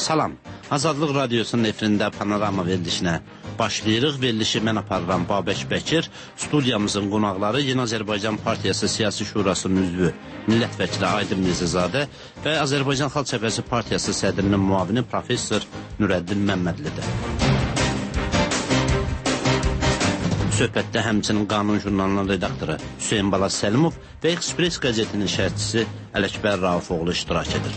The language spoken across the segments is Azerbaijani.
Salam, Azadlıq Radiosunun efirində panorama verilişinə başlayırıq. Verilişi mən aparıram Babək Bəkir. Studiyamızın qonaqları Yeni Azərbaycan Partiyası Siyasi Şurasının üzvü millət vəkili Aydın Mirzəzadə və Azərbaycan Xalq Cəbhəsi Partiyası sədrinin müavini professor Nurəddin Məmmədlidir. Söhbətdə həmçinin Qanun jurnalının redaktoru Hüseyin Bala Səlimov və Express qəzetinin şərhçisi Ələkbər Raufoğlu iştirak edir.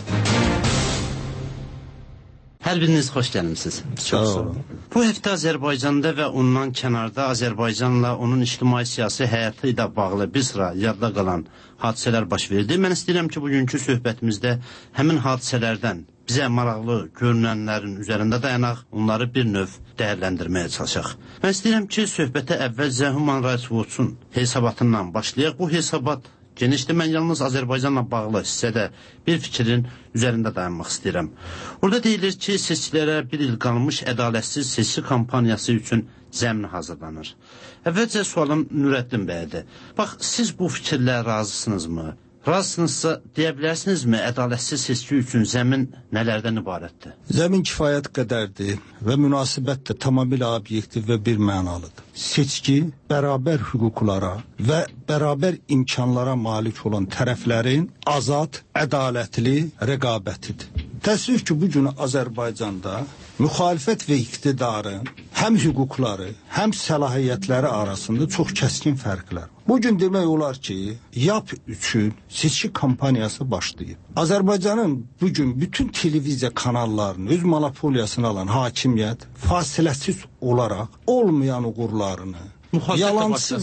Hər biriniz xoş gəlmişsiniz. Çox sağ olun. Bu həftə Azərbaycanda və ondan kənarda Azərbaycanla onun ictimai-siyasi həyatı ilə bağlı bir sıra yadda qalan hadisələr baş verdi. Mən istəyirəm ki, bugünkü söhbətimizdə həmin hadisələrdən bizə maraqlı görünənlərin üzərində dayanaq, onları bir növ dəyərləndirməyə çalışaq. Mən istəyirəm ki, söhbətə əvvəlcə Human Rights Watch-un hesabatından başlayaq. Bu hesabat genişdir. Mən yalnız Azərbaycanla bağlı hissədə bir fikrin üzərində dayanmaq istəyirəm. Orada deyilir ki, seçkilərə bir il qalmış ədalətsiz seçki kampaniyası üçün zəmin hazırlanır. Əvvəlcə sualım Nurəddin bəyədir. Bax, siz bu fikirlə razısınızmı? Razısınızsa deyə bilərsinizmi, ədalətsiz seçki üçün zəmin nələrdən ibarətdir? Zəmin kifayət qədərdir və münasibət də tamamilə obyektiv və bir mənalıdır. Seçki bərabər hüquqlara və bərabər imkanlara malik olan tərəflərin azad, ədalətli rəqabətidir. Təəssüf ki, bu gün Azərbaycanda müxalifət və iqtidarın həm hüquqları, həm səlahiyyətləri arasında çox kəskin fərqlər var. Bugün demək olar ki, YAP üçün seçki kampaniyası başlayıb. Azərbaycanın bugün bütün televiziya kanallarının öz monopoliyasını alan hakimiyyət fasiləsiz olaraq olmayan uğurlarını, yalancı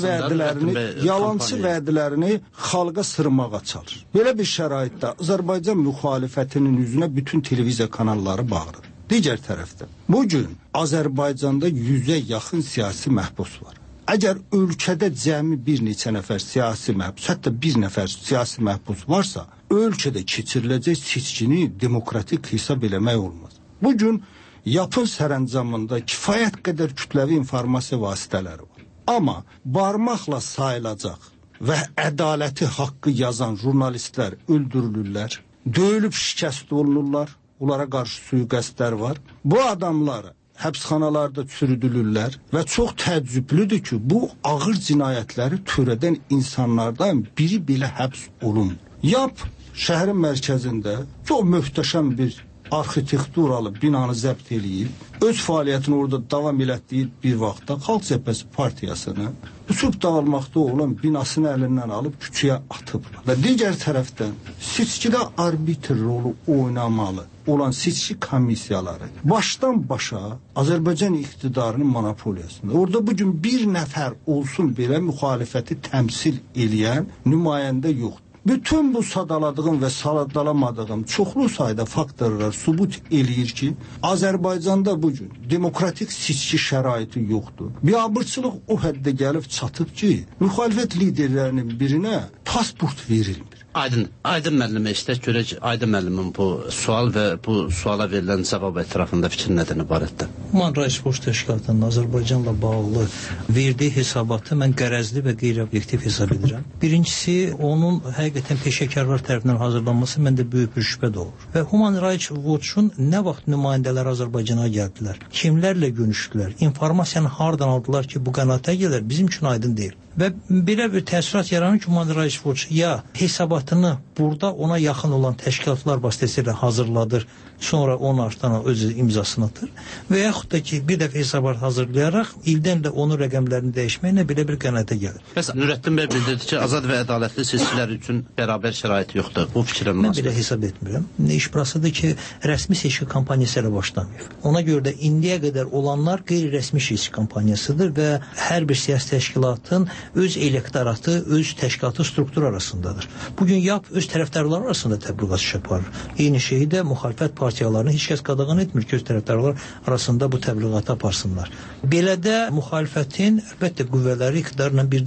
vədlərini xalqa sırmağa çalışır. Belə bir şəraitdə Azərbaycan müxalifətinin üzünə bütün televiziya kanalları bağırır. Digər tərəfdən, bugün Azərbaycanda 100-ə yaxın siyasi məhbus var. Əgər ölkədə cəmi bir neçə nəfər siyasi məhbus, hətta bir nəfər siyasi məhbus varsa, ölkədə keçiriləcək seçkini demokratik hesab eləmək olmaz. Bugün YAP-ın sərəncamında kifayət qədər kütləvi informasiya vasitələri var. Amma barmaqla sayılacaq və ədaləti haqqı yazan jurnalistlər öldürülürlər, döyülüb şikəst olunurlar, onlara qarşı sui-qəsdlər var. Bu adamlar həbsxanalarda çürüdülürlər və çox təəccüblüdür ki, bu ağır cinayətləri törədən insanlardan biri belə həbs olunur. YAP şəhərin mərkəzində çox möhtəşəm bir arxitekturalı binanı zəbt eləyib, öz fəaliyyətini orada davam elətdiyi bir vaxtda Xalq Cəbhəsi Partiyasını uçub dağılmaqda olan binasını əlindən alıb küçəyə atıblar. Və digər tərəfdən seçkidə arbitr rolu oynamalı olan seçki komissiyaları başdan başa Azərbaycan iqtidarının monopoliyasında. Orada bugün bir nəfər olsun belə müxalifəti təmsil eləyən nümayəndə yoxdur. Bütün bu sadaladığım və sadalamadığım çoxlu sayda faktorlar sübut eləyir ki, Azərbaycanda bugün demokratik seçki şəraiti yoxdur. Biabırçılıq o həddə gəlib çatıb ki, müxalifət liderlərinin birinə pasport verilmir. Aydın müəllimə istək görək, Aydın müəllimin bu sual və bu suala verilən cavab ətrafında fikir nədən ibarətdir? Human Rights Watch təşkilatının Azərbaycanla bağlı verdiyi hesabatı mən qərəzli və qeyri-obyektiv hesab edirəm. Birincisi, onun həqiqətən peşəkarlar tərəfindən hazırlanması məndə böyük bir şübhə doğurur. Və Human Rights Watch-un nə vaxt nümayəndələr Azərbaycana gəldilər, kimlərlə görüşdülər, informasiyanı hardan aldılar ki, bu qənaətə gələr, bizim üçün aydın deyil. Və belə bir təəssürat yaranır ki, Human Rights Watch ya hesabatını burada ona yaxın olan təşkilatlar vasitəsilə hazırladır, sonra onun ardına öz imzasını atır və yaxud da ki, bir dəfə hesabat hazırlayaraq ildən də onun rəqəmlərini dəyişməklə belə bir qənaətə gəlir. Bəs Nurəddin bəy bildirdi ki, azad və ədalətli seçkilər üçün bərabər şərait yoxdur. Bu fikirə münasibət. Mən belə hesab etmirəm. İş burasıdır ki, rəsmi seçki kampaniyası ilə başlamayıb. Ona görə də indiyə qədər olanlar qeyri-rəsmi seçki kampaniyasıdır və hər bir siyasi təşkilatın öz elektoratı, öz təşkilatı struktur arasındadır. Bugün YAP öz tərəfdarları arasında təbliğat işi aparır. Eyni şeyi də müxalifət partiyalarını heç kəs qadağan etmir ki, öz tərəfdarlar arasında bu təbliğatı aparsınlar. Belə də müxalifətin əlbəttə qüvvələri iqtidarla bir deyil.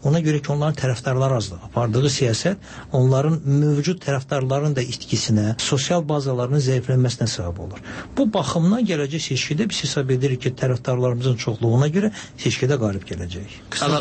Ona görə ki, onların tərəfdarları azdır. Apardığı siyasət onların mövcud tərəfdarların da itkisinə, sosial bazalarının zəiflənməsinə səbəb olur. Bu baxımdan gələcək seçkidə biz hesab edirik ki, tərəfdarlarımızın çoxluğuna görə seçkidə qalib gələcək.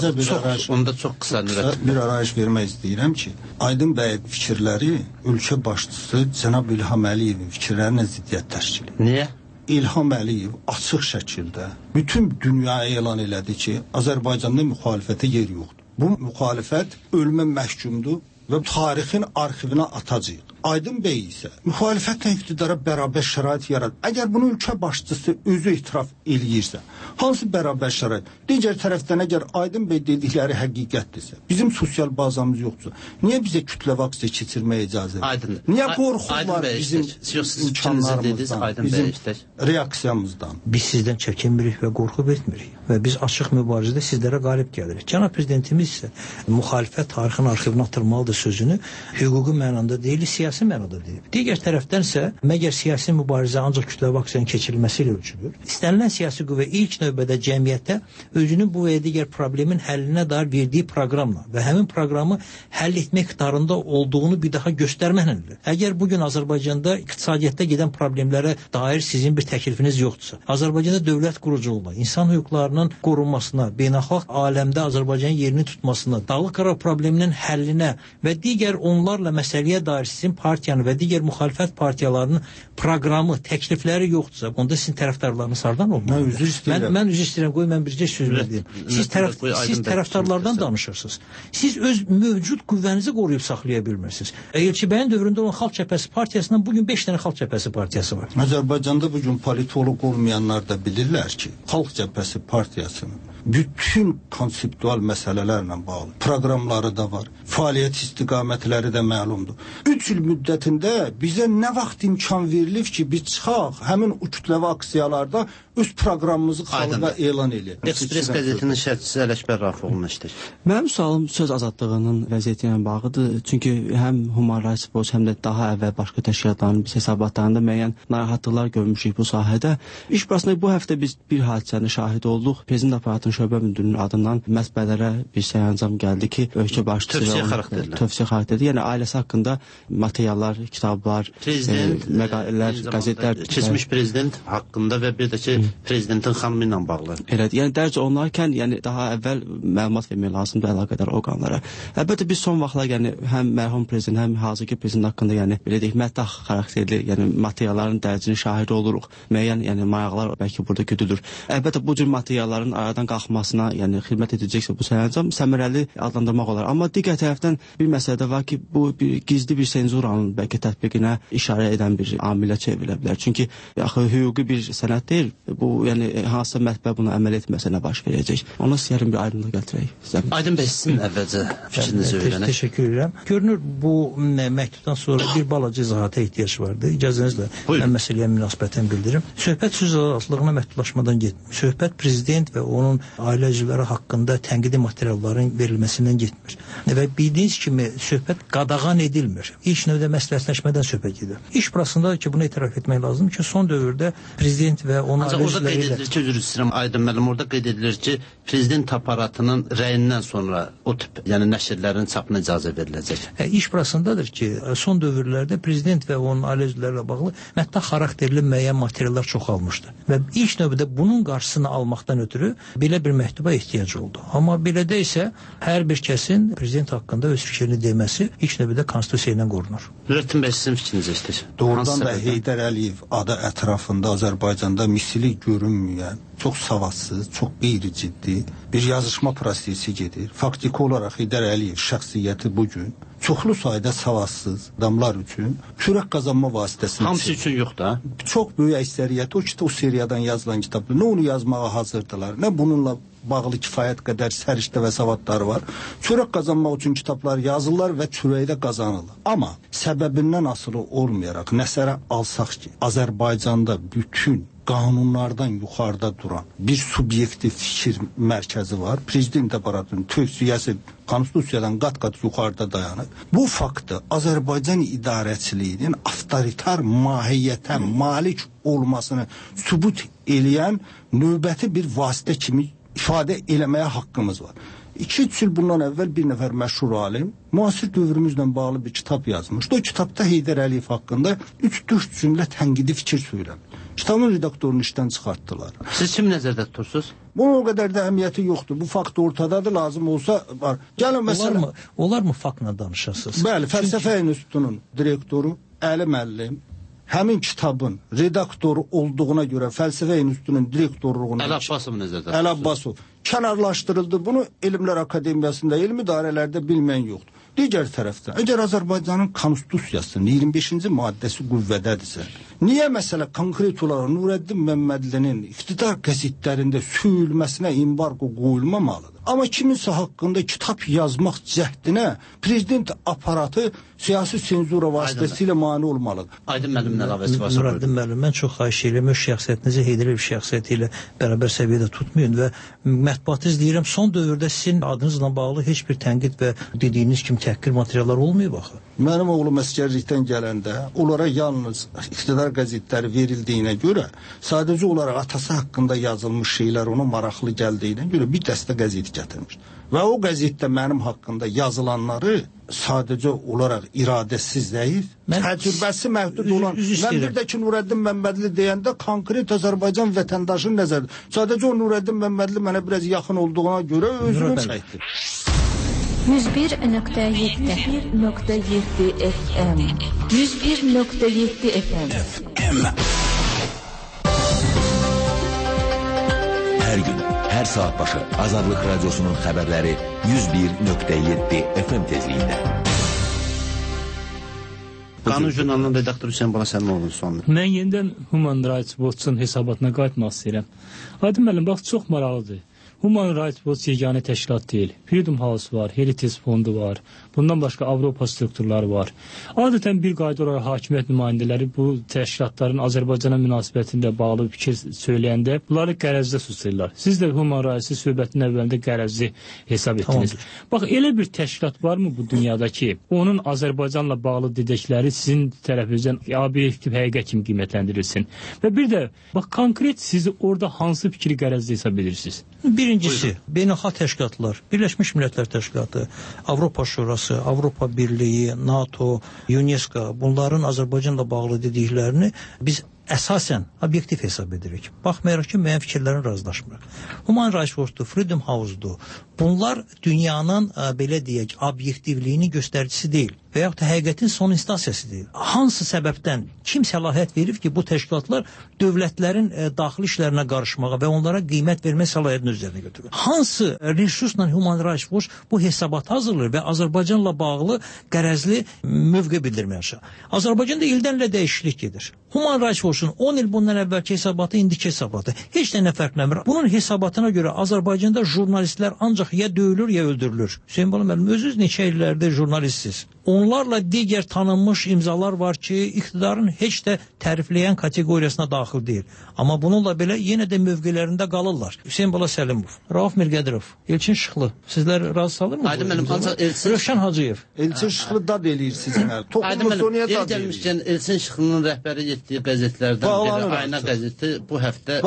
Onda çox qısa bir arayış vermək istəyirəm ki, Aydın bəy fikirləri ölkə başçısı cənab İlham Əliyevin fikirlərinə ziddiyyət təşkil edir. Niyə? İlham Əliyev açıq şəkildə bütün dünyaya elan elədi ki, Azərbaycanda müxalifətə yer yoxdur. Bu müxalifət ölümə məhkumdur və tarixin arxivinə atacaq. Aydın bəy isə müxalifətlə iqtidara bərabər şərait yaradır. Əgər bunu ölkə başçısı özü etiraf eləyirsə, hansı bərabər şərait? Digər tərəfdən əgər Aydın bəy dedikləri həqiqətdirsə, bizim sosial bazamız yoxdur. Niyə bizə kütləvi aksiya keçirməyə icazə verir? Niyə qorxurlar bizim imkanlarımızdan, bizim reaksiyamızdan? Biz sizdən çəkinmirik və qorxub etmirik və biz açıq mübarizədə sizlərə qalib gəlirik. Cənab prezidentimiz isə müxalifət tarixin arxivinə atılmalıdır sözünü hüquqi mənada deyil, siyasi mənada deyil. Digər tərəfdən isə məgər siyasi mübarizə ancaq kütləvi aksiyanın keçirilməsi ilə ölçülür. İstənilən siyasi qüvvə ilk növbədə cəmiyyətə özünün bu və ya digər problemin həllinə dair verdiyi proqramla və həmin proqramı həll etmək iqtidarında olduğunu bir daha göstərməklə. Əgər bugün Azərbaycanda iqtisadiyyatda gedən problemlərə dair sizin bir təklifiniz yoxdursa, Azərbaycanda dövlət quruculuğuna, insan hüquqlarının qorunmasına, beynəlxalq aləmdə Azərbaycanın yerini tutmasına, Dağlıq Qarabağ probleminin həllinə və digər onlarla məsələyə dair sizin partiyanın və digər müxalifət partiyalarının proqramı, təklifləri yoxdursa, onda sizin tərəfdarlarınız hardan olmalıdır? Mən üzr istəyirəm, qoy mən bircə söz verdim. Siz tərəfdarlardan danışırsınız. Siz öz mövcud qüvvənizi qoruyub saxlaya bilmirsiniz. Elçibəyin dövründə olan Xalq Cəbhəsi partiyasından bugün 5 dənə Xalq Cəbhəsi partiyası var. Azərbaycanda bugün politolog olmayanlar da bilirlər ki, Xalq Cəbhəsi partiyasının bütün konseptual məsələlərlə bağlı proqramları da var. Fəaliyyət istiqamətləri də məlumdur. 3 il müddətində bizə nə vaxt imkan verilib ki, biz çıxaq, həmin o kütləvi aksiyalarda öz proqramımızı xalqa elan eləyək. Express qəzetinin şərhçisi Ələkbər Rafiqovun işdir. Mənim sualım söz azadlığının vəziyyəti ilə bağlıdır. Çünki həm Human Rights Watch, həm də daha əvvəl başqa təşkilatların biz hesabatlarında müəyyən narahatlıqlar görmüşük bu sahədə. İş burasında bu həftə biz bir hadisənin şahid olduq. Prezident aparatının şöbə müdürünün adından mətbəələrə bir sərəncam gəldi ki, ölkə başçısı tövsiyə xarakterli. Yəni ailəsi haqqında materiallar, kitablar, məqalələr, qəzetlər, keçmiş prezident haqqında və bir də ki prezidentin xanımı ilə bağlı. Elədir. Yəni dərc olunarkən, yəni daha əvvəl məlumat vermək lazımdır əlaqədar orqanlara. Əlbəttə biz son vaxtlar yəni həm mərhum prezident, həm hazırki prezident haqqında yəni belə deyək mətah xarakterli, yəni materialların dərcini şahid oluruq. Müəyyən yəni maraqlar bəlkə burada güdülür. Əlbəttə bu cür materialların aradan qalxmasına, yəni xidmət edəcəksə bu sərəncam səmərəli adlandırmaq olar. Amma digər tərəfdən bir məsələ də var ki, bu bir gizli bir senzuranın bəlkə tətbiqinə işarə edən bir amilə çevrilə bilər. Çünki axı hüquqi bir sənəd deyil. Bu yəni hansısa mətbəə bunu əməl etməsə nə baş verəcək? Ona istəyirəm bir aydınlıq gətirək. Aydın bəy, sizin əvvəlcə fikrinizi öyrənək. Təşəkkür edirəm. Görünür bu məktubdan sonra bir balaca izahata ehtiyac vardı. İcazənizlə mən məsələyə münasibətən bildirim. Söhbət söz azadlığına məhdudlaşmadan getmir. Söhbət prezident və onun ailə üzvləri haqqında tənqidi materialların verilməsindən getmir. Və bildiyiniz kimi söhbət qadağan edilmir. İlk növdə məsləhətləşmədən söhbət gedir. İş burasındadır ki, bunu etiraf etmək lazımdır ki, son dövrdə prezident və onun ancaq orada qeyd edilir ki, üzr istəyirəm Aydın müəllim, orada qeyd edilir ki, prezident aparatının rəyindən sonra o tip, yəni nəşrlərin çapına icazə veriləcək. İş burasındadır ki, son dövrlərdə prezident və onun ailə üzvləri ilə bağlı mətah xarakterli müəyyən materiallar çoxalmışdı. Və ilk növbədə bunun qarşısını almaqdan ötürü belə bir məktuba ehtiyac oldu. Amma belədə isə hər bir kəsin prezident haqqında öz fikrini deməsi ilk növbədə konstitusiya ilə qorunur. Nurəddin bəy, sizin fikriniz istəyir. Doğrudan da Heydər Əliyev adı ətrafında Azərbaycanda misli görünməyən, çox savadsız, çox qeyri-ciddi bir yazışma prosesi gedir. Faktiki olaraq Heydər Əliyev şəxsiyyəti bugün çoxlu sayda savadsız adamlar üçün çörək qazanma vasitəsidir. Hamısı üçün yox da. Çox böyük əksəriyyəti o seriyadan yazılan kitabdır. Nə onu yazmağa hazırdılar, nə bununla bağlı kifayət qədər səriştə və savadları var. Çörək qazanmaq üçün kitablar yazırlar və çörəyi də qazanırlar. Amma səbəbindən asılı olmayaraq nəzərə alsaq ki, Azərbaycanda bütün qanunlardan yuxarıda duran bir subyektiv fikir mərkəzi var. Prezident aparatının tövsiyəsi konstitusiyadan qat-qat yuxarıda dayanır. Bu faktı Azərbaycan idarəçiliyinin avtoritar mahiyyətə malik olmasını sübut eləyən növbəti bir vasitə kimi ifadə eləməyə haqqımız var. 2-3 il bundan əvvəl bir nəfər məşhur alim müasir dövrümüzlə bağlı bir kitab yazmışdı. O kitabda Heydər Əliyev haqqında 3-4 cümlə tənqidi fikir söyləmiş. Kitabın redaktorunu işdən çıxartdılar. Siz kim nəzərdə tutursunuz? Bunun o qədər də əhəmiyyəti yoxdur. Bu fakt ortadadır, lazım olsa var. Gəlin məsələn, Olar mı faktla danışasınız? Bəli, Fəlsəfə İnstitutunun direktoru Əli müəllim həmin kitabın redaktoru olduğuna görə Fəlsəfə İnstitutunun direktorluğuna Əli Abbasov nəzərdə Əli Abbasov kənarlaşdırıldı. Bunu Elmlər Akademiyasında, elmi dairələrdə bilməyən yoxdur. Digər tərəfdən, əgər Azərbaycanın konstitusiyasının 25-ci maddəsi qüvvədədirsə, niyə məsələ konkret olaraq Nurəddin Məmmədlinin iqtidar qəzetlərində söyülməsinə embargo qoyulmamalıdır? Amma kiminsə haqqında kitab yazmaq cəhdinə prezident aparatı siyasi senzura vasitəsilə mane olmalıdır. Aydın müəllimin əlavəsi varsa. Nurəddin müəllim, mən çox xahiş edirəm, öz şəxsiyyətinizi Heydər Əliyev şəxsiyyəti ilə bərabər səviyyədə tutmayın və mətbuatı izləyirəm. Son dövrdə sizin adınızla bağlı heç bir tənqid və dediyiniz kimi təhqir materiallar olmayıb axı. Mənim oğlum əsgərlikdən gələndə onlara yalnız iqtidar qəzetləri verildiyinə görə, sadəcə olaraq atası haqqında yazılmış şeylər ona maraqlı gəldiyinə görə bir dəstə qəzet gətirmiş. Və o qəzetdə mənim haqqında yazılanları sadəcə olaraq iradəsiz zəif, təcrübəsi məhdud olan, mən bir də ki, Nurəddin Məmmədli deyəndə konkret Azərbaycan vətəndaşının nəzərdə. Sadəcə o Nurəddin Məmmədli mənə biraz yaxın olduğuna görə özünü çəkdi. 101.7 FM 101.7 FM Her gün, her saat başı Azadlık Radyosu'nun haberleri 101.7 FM tezliğinde. Qanun jurnalının redaktoru Hüseyin Balasəlimoğlu'nun sonunda. Mən yenidən Human Rights Watch-un hesabatına qayıtmaq istəyirəm. Aydın müəllim, bax, çox maraqlıdır. Human Rights Watch yeganə təşkilat deyil. Freedom House var, Heritage Fondu var, bundan başqa Avropa strukturları var. Adətən bir qayda olaraq hakimiyyət nümayəndələri bu təşkilatların Azərbaycana münasibətində bağlı fikir söyləyəndə bunları qərəzdə susurlar. Siz də Human Rights-i söhbətin əvvəlində qərəzli hesab etdiniz. Tamam. Bax, elə bir təşkilat varmı bu dünyada ki, onun Azərbaycanla bağlı dedikləri sizin tərəfinizdən obyektiv həqiqət kimi qiymətləndirilsin? Və bir də, bax, konkret sizi orada hansı fikri qərəzli hesab edirsiniz? Birincisi, beynəlxalq təşkilatlar, Birləşmiş Millətlər Təşkilatı, Avropa Şurası, Avropa Birliyi, NATO, UNESCO, bunların Azərbaycanla bağlı dediklərini biz əsasən obyektiv hesab edirik. Baxmayaraq ki, müəyyən fikirlərin razılaşmırıq. Human Rights Watch-dur, Freedom House-dur. Bunlar dünyanın, belə deyək, obyektivliyinin göstəricisi deyil və yaxud da həqiqətin son instansiyası deyil. Hansı səbəbdən kim səlahiyyət verib ki, bu təşkilatlar dövlətlərin daxili işlərinə qarışmağa və onlara qiymət vermə səlahiyyətini üzərinə götürür? Hansı resursla Human Rights Watch bu hesabat hazırlayır və Azərbaycanla bağlı qərəzli mövqe bildirməyə çalışır? Azərbaycanda ildən ilə dəyişiklik gedir. Human Rights Watch-un 10 il bundan əvvəlki hesabatı, indiki hesabatı heç nə fərqlənmir. Bunun hesabatına görə Azərbaycanda jurnalistlər ancaq ya döyülür, ya öldürülür. Hüseyin Bala müəllim, özünüz neçə illərdir jurnalistsiz. Onlarla digər tanınmış imzalar var ki, iqtidarın heç də tərifləyən kateqoriyasına daxil deyil. Amma bununla belə yenə də mövqelərində qalırlar. Hüseyin Bala Səlimov, Rauf Mirqədirov, Elçin Şıxlı. Sizlər razı salırmı? Aydın müəllim, ancaq Rövşən Hacıyev. Elçin Şıxlı dad eləyir sizinlə. Aydın müəllim, yeri gəlmişkən Elçin Şıxlının rəhbəri etdiyi qəzetlərdən biri Ayna qəzeti bu həftə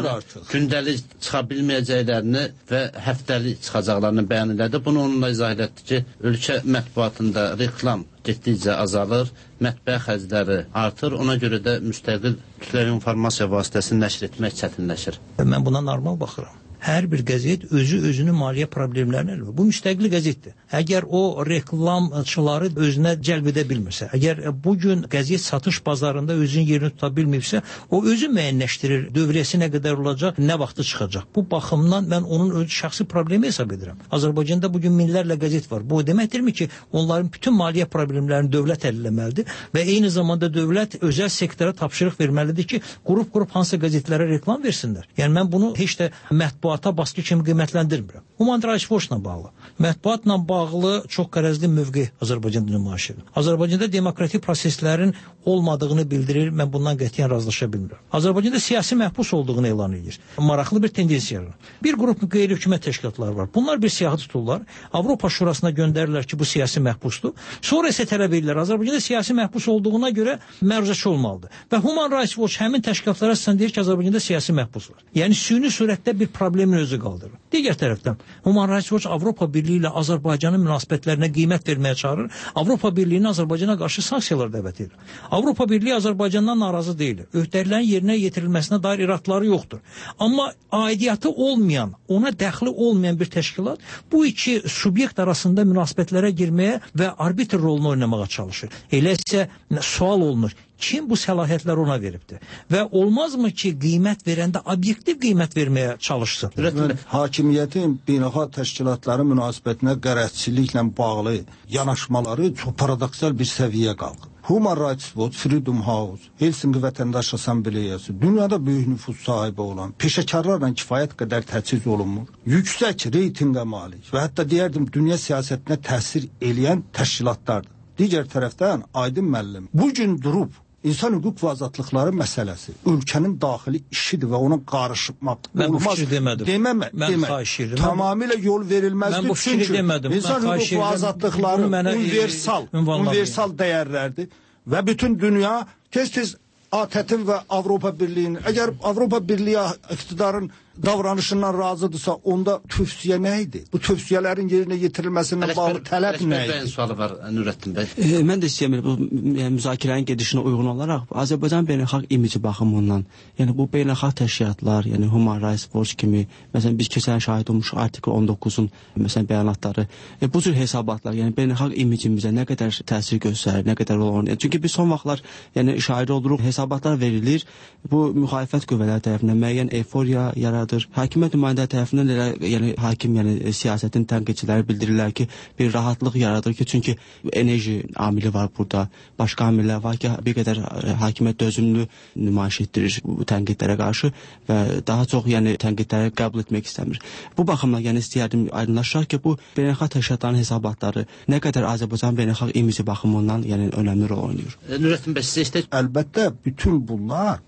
gündəlik çıxa bilməyəcəklərini və həftəlik çıxacaqlarını bəyan elədi. Bunu onunla izah etdi ki, ölkə mətbuatında reklam getdikcə azalır, mətbəə xərcləri artır, ona görə də müstəqil kütləvi informasiya vasitəsini nəşr etmək çətinləşir. Mən buna normal baxıram. Hər bir qəzet özünün maliyyə problemlərini eləyir. Bu müstəqil qəzetdir. Əgər o reklamçıları özünə cəlb edə bilmirsə, əgər bugün qəzet satış bazarında özünün yerini tuta bilmirsə, o özü müəyyənləşdirir, dövriyyəsi nə qədər olacaq, nə vaxtı çıxacaq. Bu baxımdan mən onun öz şəxsi problemi hesab edirəm. Azərbaycanda bugün minlərlə qəzet var. Bu deməkdirmi ki, onların bütün maliyyə problemlərini dövlət həll etməlidir və eyni zamanda dövlət özəl sektora tapşırıq verməlidir ki, qrup hansı qəzetlərə reklam versinlər. Yəni mən bunu heç də mətbuata baskı kimi qiymətləndirmirəm. Human Rights Watch-la bağlı, mətbuatla bağlı çox qərəzli mövqe Azərbaycanda nümayiş edir. Azərbaycanda demokratik proseslərin olmadığını bildirir, mən bundan qətiyyən razılaşa bilmirəm. Azərbaycanda siyasi məhbus olduğunu elan edir. Maraqlı bir tendensiya var. Bir qrup qeyri-hökumət təşkilatları var. Bunlar bir siyahı tuturlar, Avropa Şurasına göndərirlər ki, bu siyasi məhbusdur. Sonra isə tələb edirlər, Azərbaycanda siyasi məhbus olduğuna görə məruzəçi olmalıdır. Və Human Rights Watch həmin təşkilatlara əsasən deyir ki, Azərbaycanda siyasi məhbus var. Yəni süni surətdə bir problem problemin özü qaldırır. Digər tərəfdən Human Rights Watch Avropa Birliyi ilə Azərbaycanın münasibətlərinə qiymət verməyə çağırır. Avropa Birliyinin Azərbaycana qarşı sanksiyalar dəvət edir. Avropa Birliyi Azərbaycandan narazı deyil. Öhdəliklərin yerinə yetirilməsinə dair iradları yoxdur. Amma aidiyyatı olmayan, ona dəxli olmayan bir təşkilat bu iki subyekt arasında münasibətlərə girməyə və arbitr rolunu oynamağa çalışır. Elə isə sual olunur. Kim bu səlahiyyətləri ona veribdir? Və olmazmı ki, qiymət verəndə obyektiv qiymət verməyə çalışsın? Hakimiyyətin beynəlxalq təşkilatları münasibətinə qərəzçiliklə bağlı yanaşmaları çox paradoksal bir səviyyə qalxır. Human Rights Watch, Freedom House, Helsinki Vətəndaş Assambleyası dünyada böyük nüfuz sahibi olan peşəkarlarla kifayət qədər təchiz olunmur. Yüksək reytinqə malik və hətta deyərdim dünya siyasətinə təsir eləyən təşkilatlardır. Digər tərəfdən Aydın müəllim bu gün durub İnsan hüquq və azadlıqları məsələsi ölkənin daxili işidir və ona qarışmaq mən olmaz. Bu fikri demədim. Mən xahiş edirəm. Tamamilə yol verilməzdir. Mən bu fikri demədim. İnsan hüquq və azadlıqları universal dəyərlərdir və bütün dünya tez-tez ATƏT-in və Avropa Birliyinin, əgər Avropa Birliyi iqtidarın davranışından razıdırsa, onda tövsiyə nə idi? Bu tövsiyələrin yerinə yetirilməsindən bağlı tələb nə idi? Bəyin sualı var Nurəddin bəy. Mən də istəyirəm bu müzakirənin gedişinə uyğun olaraq Azərbaycan beynəlxalq imici baxımından, yəni bu beynəlxalq təşkilatlar, yəni Human Rights Watch kimi, məsələn biz keçən şahid olmuşuq artikl 19-un məsələn bəyanatları, bu cür hesabatlar, yəni beynəlxalq imicimizə nə qədər təsir göstərir, nə qədər rol oynayır. Çünki biz son vaxtlar yəni şahid oluruq, hesabatlar verilir, bu müxalifət qüvvələri tərəfindən müəyyən euforiya yaradır. Hakimiyyət nümayəndələri tərəfindən elə yəni hakim, yəni siyasətin tənqidçiləri bildirirlər ki, bir rahatlıq yaradır ki, çünki enerji amili var burada, başqa amillər var ki, bir qədər hakimiyyət dözümlü nümayiş etdirir bu tənqidlərə qarşı və daha çox yəni tənqidləri qəbul etmək istəmir. Bu baxımdan yəni istəyərdim aydınlaşaq ki, bu beynəlxalq təşkilatların hesabatları nə qədər Azərbaycan beynəlxalq imici baxımından yəni önəmli rol oynayır. Nurəddin bəy sizə istəyir. Əlbəttə bütün bunlar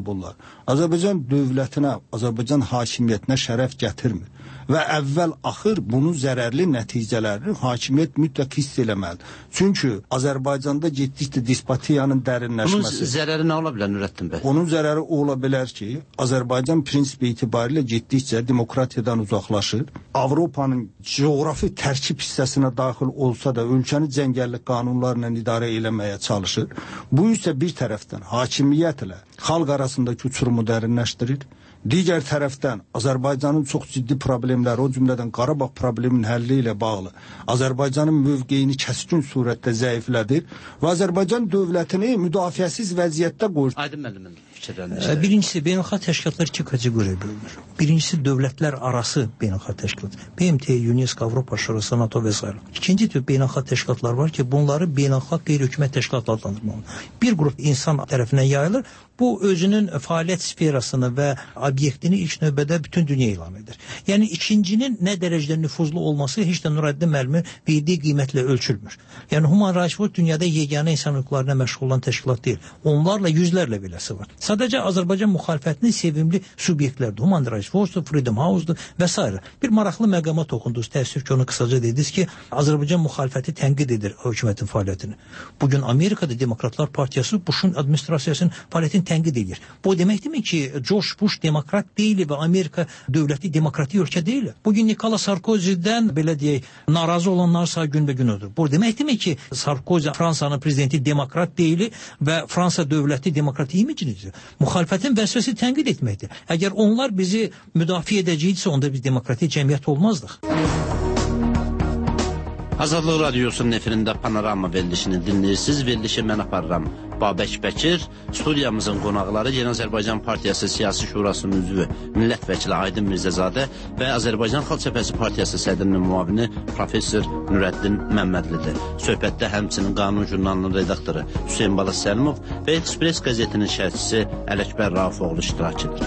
Azərbaycan dövlətinə, Azərbaycan hakimiyyətinə şərəf gətirmir. Və əvvəl axır bunun zərərli nəticələrini hakimiyyət mütləq hiss eləməlidir. Çünki Azərbaycanda getdikcə despotiyanın dərinləşməsi. Bunun zərəri nə ola bilər Nurəddin bəy? Onun zərəri ola bilər ki, Azərbaycan prinsipi itibarilə getdikcə demokratiyadan uzaqlaşır. Avropanın coğrafi tərkib hissəsinə daxil olsa da ölkəni cəngəllik qanunlarla idarə eləməyə çalışır. Bu isə bir tərəfdən hakimiyyətlə xalq arasındakı uçurumu dərinləşdirir. Digər tərəfdən Azərbaycanın çox ciddi problemləri, o cümlədən Qarabağ probleminin həlli ilə bağlı Azərbaycanın mövqeyini kəskin surətdə zəiflədir və Azərbaycan dövlətini müdafiəsiz vəziyyətdə qoyur. Aydın müəllimin fikirlərini. Birincisi, beynəlxalq təşkilatlar iki kateqoriyaya bölünür. Birincisi, dövlətlər arası beynəlxalq təşkilat. BMT, UNESCO, Avropa Şurası, NATO və s. İkinci tür beynəlxalq təşkilatlar var ki, bunları beynəlxalq qeyri-hökumət təşkilatları adlandırmalıdır. Bir qrup insan tərəfindən yayılır. Bu özünün fəaliyyət sferasını və obyektini ilk növbədə bütün dünya elan edir. Yəni ikincinin nə dərəcədə nüfuzlu olması heç də Nurəddin müəllimin verdiyi qiymətlə ölçülmür. Yəni Human Rights Watch dünyada yeganə insan hüquqlarına məşğul olan təşkilat deyil. Onlarla yüzlərlə beləsi var. Sadəcə Azərbaycan müxalifətinin sevimli subyektlərdir. Human Rights Watch, Freedom House-dur və s. Bir maraqlı məqama toxundunuz. Təəssüf ki, onu qısaca dediniz ki, Azərbaycan müxalifəti tənqid edir hökumətin fəaliyyətini. Bugün Amerikada Demokratlar Partiyası Bush'un administrasiyasının fəaliyyətini tənqid edir. Bu deməkdirmi ki, George Bush demokrat deyil və Amerika dövləti demokratik ölkə deyil? Bugün Nicolas Sarkozy'dən belə deyək, narazı olanlar sağ günbəgün ödür. Bu deməkdirmi ki, Sarkozy Fransanın prezidenti demokrat deyil və Fransa dövləti demokratik imicinidir? Müxalifətin vəzifəsi tənqid etməkdir. Əgər onlar bizi müdafiə edəcəksə, onda biz demokratik cəmiyyət olmazdıq. Azadlıq Radiosunun efirində Panorama verilişini dinləyirsiniz. Verilişi mən aparıram Babək Bəkir. Studiyamızın qonaqları Yeni Azərbaycan Partiyası Siyasi Şurasının üzvü millət vəkili Aydın Mirzəzadə və Azərbaycan Xalq Cəbhəsi Partiyası sədrinin müavini professor Nurəddin Məmmədlidir. Söhbətdə həmçinin Qanun jurnalının redaktoru Hüseyn Bala Səlimov və Express qəzetinin şərhçisi Ələkbər Raufoğlu iştirak edir.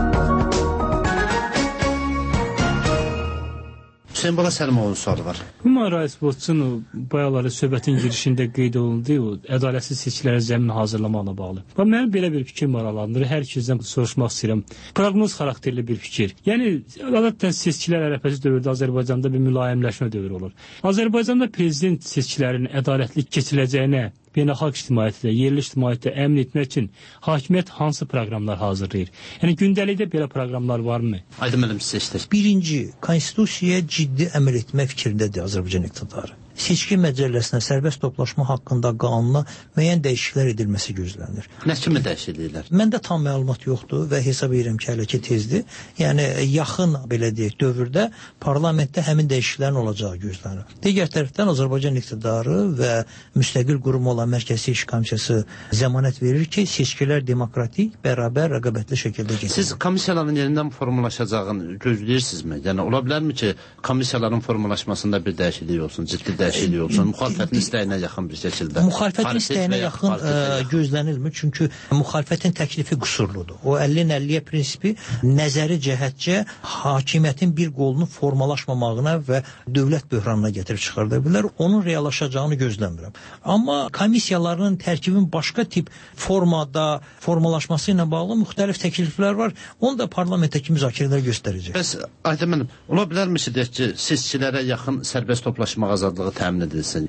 Hüseyn Bala Səlimovun sualı var. Human Rights Watch-un bayaları söhbətin girişində qeyd olunduğu ədalətsiz seçkilərə zəmin hazırlamaqla bağlı. Mənim belə bir fikir maraqlandırır. Hər ikizdən soruşmaq istəyirəm. Proqnoz xarakterli bir fikir. Yəni, adətən seçkilər ərəfəsi dövrdə Azərbaycanda bir mülayimləşmə dövrü olur. Azərbaycanda prezident seçkilərinin ədalətli keçiriləcəyinə beynəlxalq ictimaiyyətdə, yerli ictimaiyyətdə əmin etmək üçün hakimiyyət hansı proqramlar hazırlayır? Yəni gündəlikdə belə proqramlar varmı? Aydın müəllim, siz seçdiniz. Birinci, konstitusiyaya ciddi əməl etmək fikrindədir Azərbaycan iqtidarı. Seçki məcəlləsinə, sərbəst toplaşma haqqında qanuna müəyyən dəyişikliklər edilməsi gözlənilir. Nə kimi dəyişikliklər? Məndə tam məlumat yoxdur və hesab edirəm ki, hələ ki tezdir. Yəni yaxın belə deyək dövrdə parlamentdə həmin dəyişikliklərin olacağı gözlənir. Digər tərəfdən Azərbaycan iqtidarı və müstəqil qurum olan Mərkəzi Seçki Komissiyası zəmanət verir ki, seçkilər demokratik, bərabər, rəqabətli şəkildə keçir. Siz komissiyaların yerindən formalaşacağını gözləyirsinizmi? Yəni ola bilərmi ki, komissiyaların formalaşmasında bir dəyişiklik olsun, ciddi dəyişiklik olsun, müxalifətin istəyinə yaxın bir şəkildə? Müxalifətin istəyinə yaxın gözlənilmir, çünki müxalifətin təklifi qüsurludur. O 50-50-yə prinsipi nəzəri cəhətcə hakimiyyətin bir qolunun formalaşmamağına və dövlət böhranına gətirib çıxarda bilər. Onun reallaşacağını gözləmirəm. Amma komissiyaların tərkibin başqa tip formada formalaşması ilə bağlı müxtəlif təkliflər var. Onu da parlamentdəki müzakirələr göstərəcək. Bəs Aydın müəllim, ola bilərmi ki, seçkilərə yaxın sərbəst toplaşma azadlığı təmin edilsin?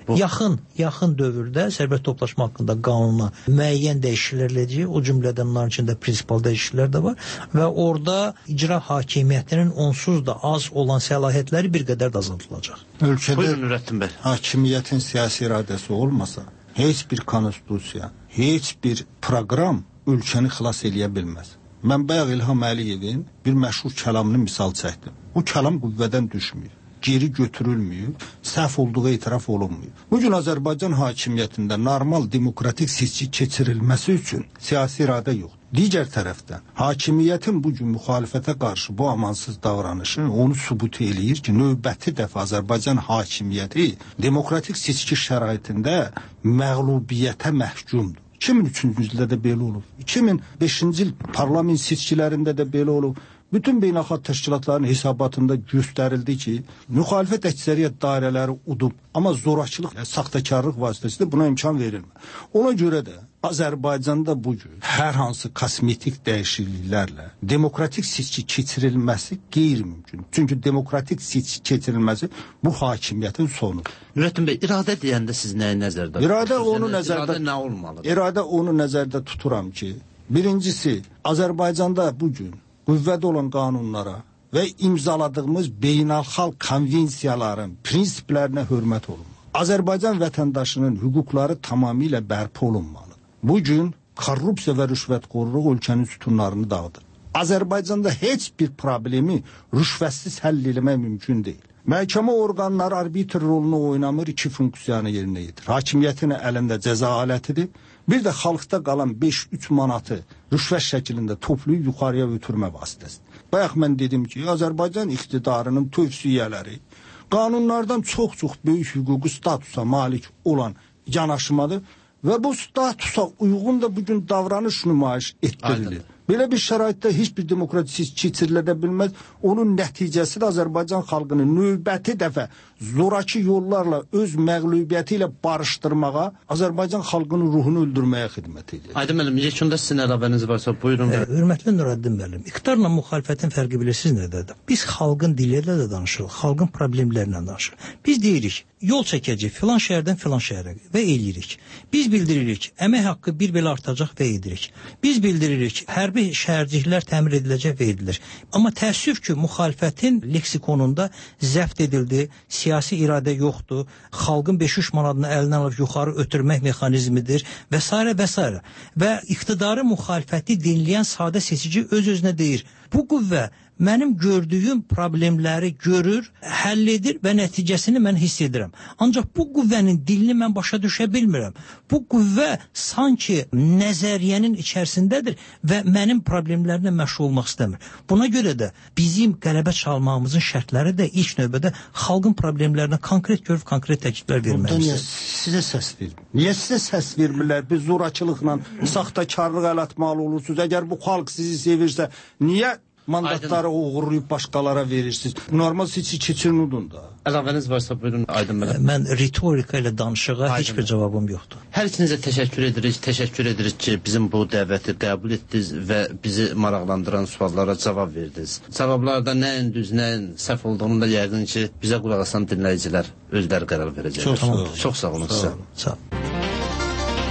Yaxın dövrdə sərbəst toplaşma haqqında qanuna müəyyən dəyişikliklər edəcək. O cümlədən bunların içində prinsipal dəyişikliklər də var və orada icra hakimiyyətinin onsuz da az olan səlahiyyətləri bir qədər də azaldılacaq. Ölkədə hakimiyyətin siyasi iradəsi olmasa, heç bir konstitusiya, heç bir proqram ölkəni xilas eləyə bilməz. Mən bayaq İlham Əliyevin bir məşhur kəlamını misal çəkdim. Bu kəlam qüvvədən düşmüyor, geri götürülmüyor, səhv olduğu etiraf olunmuyor. Bugün Azərbaycan hakimiyyətində normal demokratik seçki keçirilməsi üçün siyasi iradə yoxdur. Digər tərəfdən, hakimiyyətin bugün müxalifətə qarşı bu amansız davranışı onu sübut eləyir ki, növbəti dəfə Azərbaycan hakimiyyəti demokratik seçki şəraitində məğlubiyyətə məhkumdur. 2003-cü ildə də belə olub. 2005-ci il parlament seçkilərində də belə olub. Bütün beynəlxalq təşkilatların hesabatında göstərildi ki, müxalifət əksəriyyət dairələri udub, amma zorakılıq, saxtakarlıq vasitəsilə buna imkan verilmir. Ona görə də Azərbaycanda bugün hər hansı kosmetik dəyişikliklərlə demokratik seçki keçirilməsi qeyri-mümkün. Çünki demokratik seçki keçirilməsi bu hakimiyyətin sonudur. Nurəddin bəy, iradə deyəndə siz nəyi nəzərdə tutursunuz? İradə nə olmalıdır? İradə onu nəzərdə tuturam ki, birincisi, Azərbaycanda bugün qüvvədə olan qanunlara və imzaladığımız beynəlxalq konvensiyaların prinsiplərinə hörmət olunmalı. Azərbaycan vətəndaşının hüquqları tamamilə bərpa olunmalı. Bugün korrupsiya və rüşvətxorluq ölkənin sütunlarını dağıdır. Azərbaycanda heç bir problemi rüşvətsiz həll etmək mümkün deyil. Məhkəmə orqanları arbitr rolunu oynamır, iki funksiyanı yerinə yetirir. Hakimiyyətin əlində cəza alətidir. Bir də xalqda qalan 5-3 manatı rüşvət şəklində toplayıb yuxarıya ötürmə vasitəsidir. Bayaq mən dedim ki, Azərbaycan iqtidarının tövsiyələri qanunlardan çox-çox böyük hüquqi statusa malik olan yanaşmadır və bu statusa uyğun da bugün davranış nümayiş etdirilir. Belə bir şəraitdə heç bir demokratik keçirilə bilməz. Onun nəticəsi də Azərbaycan xalqını növbəti dəfə zoraki yollarla öz məğlubiyyəti ilə barışdırmağa, Azərbaycan xalqının ruhunu öldürməyə xidmət edir. Aydın müəllim, yekunda sizin əlavəniz varsa buyurun. Hörmətli Nurəddin müəllim, iqtidarla müxalifətin fərqi bilirsiniz nədir? Biz xalqın dili ilə də danışırıq, xalqın problemlərindən danışırıq. Biz deyirik, yol çəkəcək filan şəhərdən filan şəhərə və eləyirik. Biz bildiririk, əmək haqqı bir belə artacaq və edirik. Biz bildiririk, hərbi şəhərciklər təmir ediləcək və edilir. Amma təəssüf ki, müxalifətin leksikonunda zəbt edildi, siyasi iradə yoxdur, xalqın 5-3 manatını əlindən alıb yuxarı ötürmək mexanizmidir və s. və s. Və iqtidarı müxalifəti dinləyən sadə seçici öz-özünə deyir, bu qüvvə mənim gördüyüm problemləri görür, həll edir və nəticəsini mən hiss edirəm. Ancaq bu qüvvənin dilini mən başa düşə bilmirəm. Bu qüvvə sanki nəzəriyyənin içərisindədir və mənim problemlərimlə məşğul olmaq istəmir. Buna görə də bizim qələbə çalmağımızın şərtləri də ilk növbədə xalqın problemlərinə konkret görüb konkret təkliflər verməliyik. Sizə səs verir. Niyə sizə səs vermirlər? Biz zorakılıqla, saxtakarlıq əl atmalı olursunuz. Əgər bu xalq sizi sevirsə, niyə mandatları uğurlayıb başqalara verirsiniz? Normal seçki keçirmədin da. Əlavəniz varsa buyurun Aydın müəllim. Mən ritorika ilə danışığa heç bir cavabım yoxdur. Hər ikinizə təşəkkür edirik ki, bizim bu dəvəti qəbul etdiniz və bizi maraqlandıran suallara cavab verdiniz. Cavablarda nəyin düz, nəyin səhv olduğunu da yəqin ki, bizə qulaq asan dinləyicilər özləri qərar verəcəklər. Çox sağ olun. Çox sağ olun sizə. Sağ olun.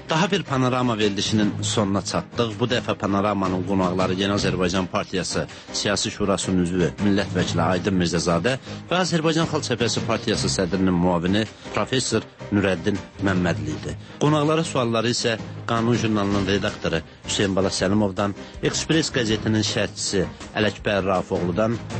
Daha bir panorama verilişinin sonuna çatdıq. Bu dəfə panoramanın qonaqları Yeni Azərbaycan Partiyası Siyasi Şurasının üzvü millət vəkili Aydın Mirzəzadə və Azərbaycan Xalq Cəbhəsi Partiyası sədrinin müavini professor Nurəddin Məmmədli idi. Qonaqlara sualları isə Qanun jurnalının redaktoru Hüseyin Bala Səlimovdan, Ekspres qəzetinin şərhçisi Ələkbər Rafoğludan,